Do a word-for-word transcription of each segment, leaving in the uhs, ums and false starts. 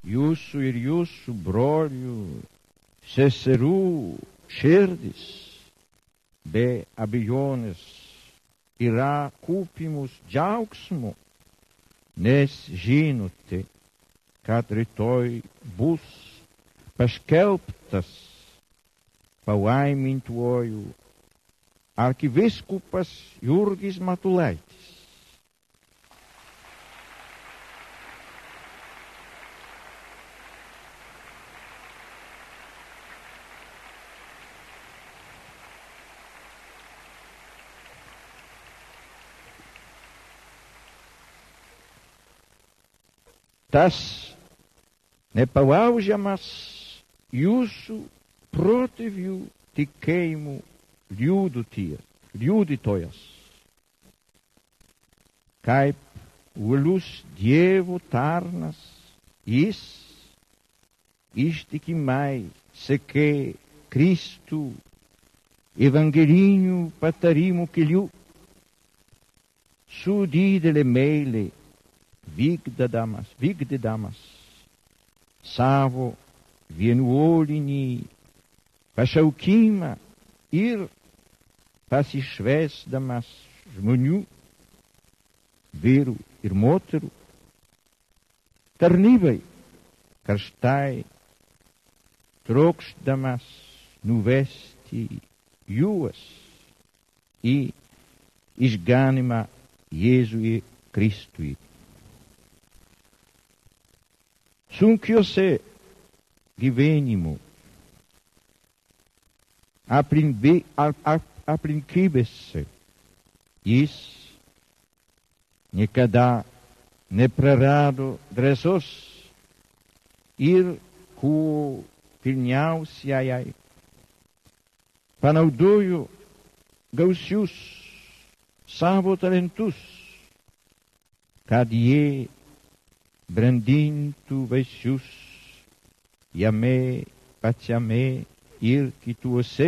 jūsų ir jūsų brolių, seserų širdis be abejonės yra kupimus džiaugsmu, nes žinote, kad rytoj bus paskelbtas palaimintuoju arkivyskupas Jurgis Matulaitis. Tas nepalaužiamas jūsų protėvių tikėjimų liudytojas, kaip uolus Dievo tarnas, jis ištikimai sekė Kristų evangelinių patarimų keliu, su didelė meilė vykdydamas, vykdydamas savo vienuolinį pašaukimą ir pasišvesdamas žmonių, vyrų ir moterų, tarnybai karštai trokšdamas nuvesti juos į išganymą Jėzui Kristui. Sunkiose gyvenimo aplinkybėse jis niekada neprarado drąsos ir kuo pilniausiai panaudojo gausius savo talentus, kad jie brandintų vaisius jame pačiame ir kituose,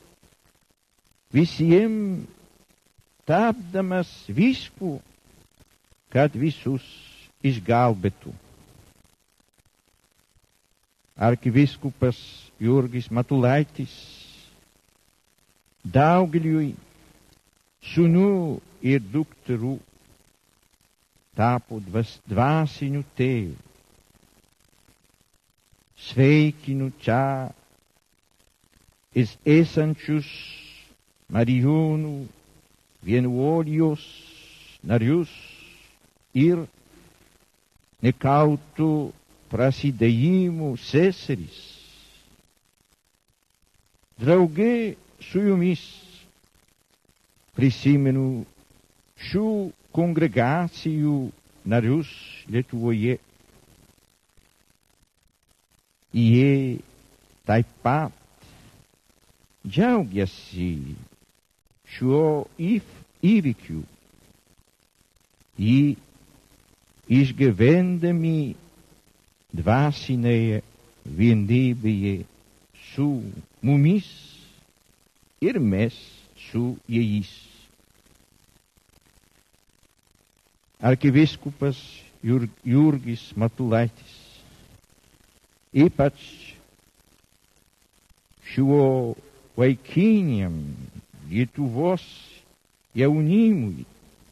visiems tapdamas vyskupu, kad visus išgelbėtų. Arkivyskupas Jurgis Matulaitis daugeliui sūnų ir dukterų tapo dvasiniu tėvu. Sveikinu čia esančius Marijonų vienuolijos narius ir nekaltų prasidėjimų seseris. Drauge su jumis prisimenu šių kongregacijų narius Lietuvoje. Jie taip pat džiaugiasi šiuo įvykiu. Jį išgyvendami dvasinėje vienybėje su mumis ir mes su jais. Arkivyskupas Jurgis Matulaitis ypač šiuo vaikiniam Lietuvos jaunimui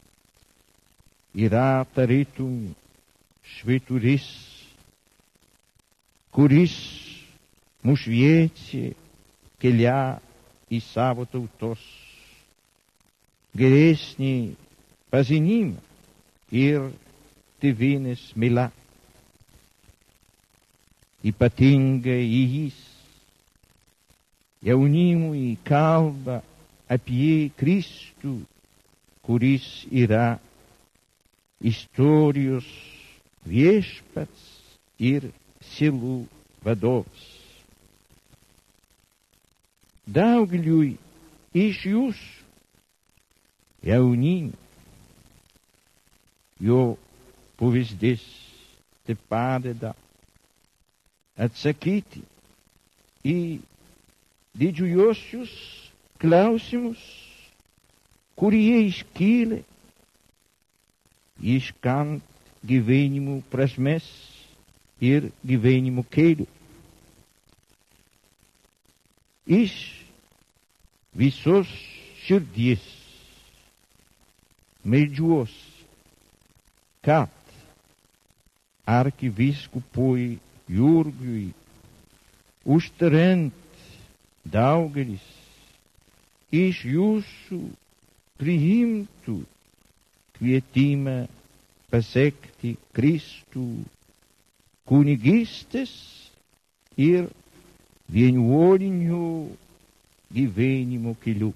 yra tarytum švyturys, kuris mus šviečia kelią į savo tautos geresnį pažinimą ir tėvynės meilę. Ypatingai jis jaunimui kalba apie Kristų, kuris yra istorijos viešpats ir sielų vadovas. Daugeliui iš jūsų jaunimų jo pavyzdys te padeda atsakyti į didžiuosius klausimus, kurie iškyla ieškant gyvenimo prasmės ir gyvenimo keliu. Iš visos širdies meldžiuos, kad arkivyskupui Jurgiui užtariant daugelis iš jūsų priimtų kvietimą pasekti Kristų kunigystės ir vienuolinio gyvenimo keliu.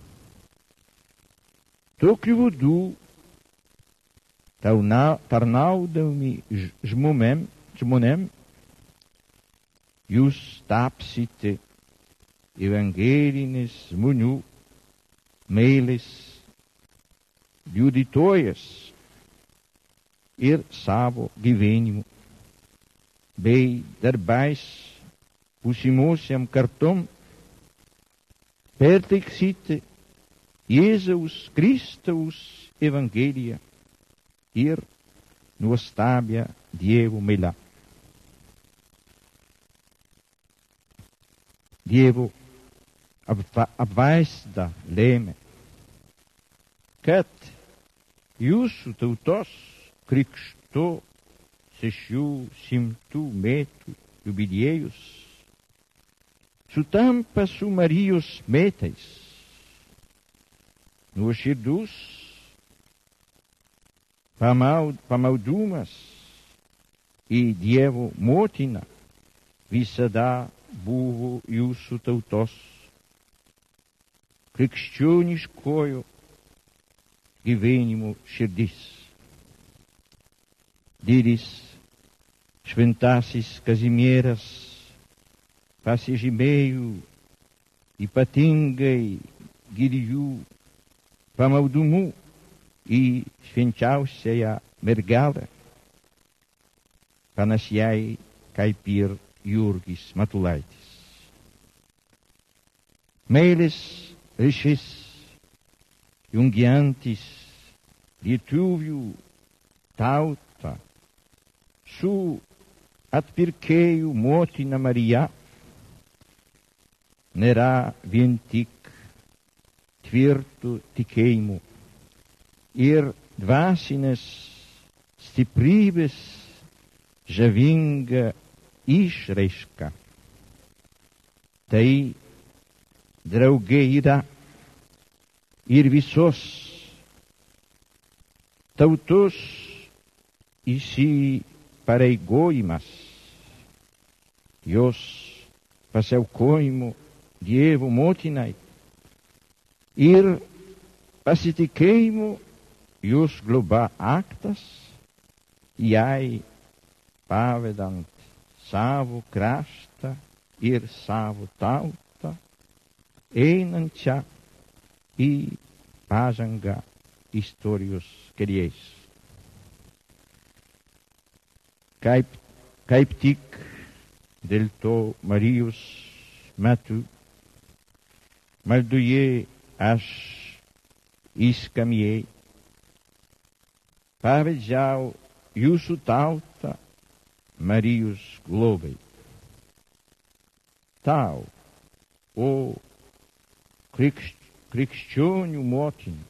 Tokiu būdu, tarnaudami žmonėm, žmonėm, jūs tapsite evangelinės žmonių meilės liudytojas ir savo gyvenimu, bei darbais būsimosiam kartom perteiksite Jėzaus Kristaus Evangeliją ir nuostabią Dievo meilę. Dievo apvaizda lėmė, kad jūsų tautos krikšto šešių šimtų metų jubiliejus sutampa su Marijos metais. Nuoširdus pamaud, pamaldumas į Dievo motiną visada buvo jūsų tautos krikščioniškojo gyvenimo širdis. Didis šventasis Kazimieras pasižymėjo ypatingai gilių pamaldumų į švenčiausiąją mergelę, panašiai kaip ir Jurgis Matulaitis. Meilės ryšys jungiantis lietuvių tautą su atpirkėjų motina Marija nėra vien tik tvirtų tikėjimų ir dvasinės stiprybės žavinga išraiška. Tai drauge yra ir visos tautos įsipareigojimas, jos pasiaukojimo Dievo motinai ir pasitikėjimo jos globa aktas, jai pavedant savo kraštą ir savo tautą, einančią į pažangą istorijos keliais. Kaip, kaip tik dėl to Marijos metu maldoje aš įskamiai pavedžiau jūsų tautą Marijos globai. Tau, o krikšč, krikščionių motina,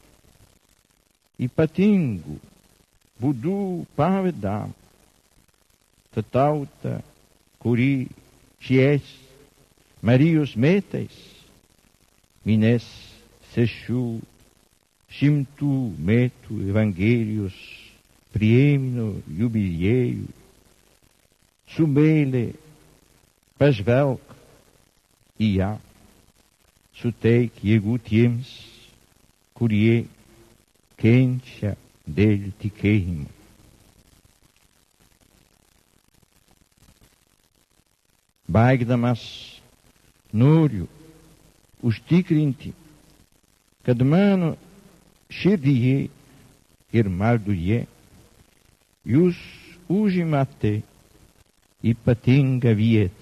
ypatingų būdų pavedam tą tautą, kuri šiais Marijos metais minės šešių šimtų metų Evangelijos priėmimo jubiliejų. Su meile pažvelk į ją, suteik jėgų tiems, kurie kenčia dėl tikėjimo. Baigdamas noriu užtikrinti, kad mano širdyje ir maldoje jūs užimate ypatingą vietą.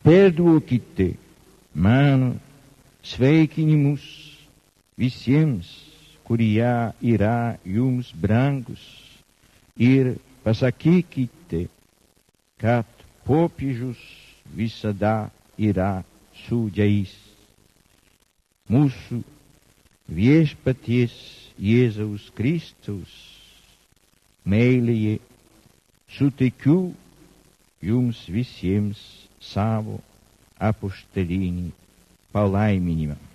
perduokite mano sveikinimus visiems, kurie yra jums brangus, ir pasakykite, kad popiežius visada yra su jais. Mūsų viešpaties Jėzaus Kristaus meilėje suteikiu jums visiems savo apaštalinį palaiminimą.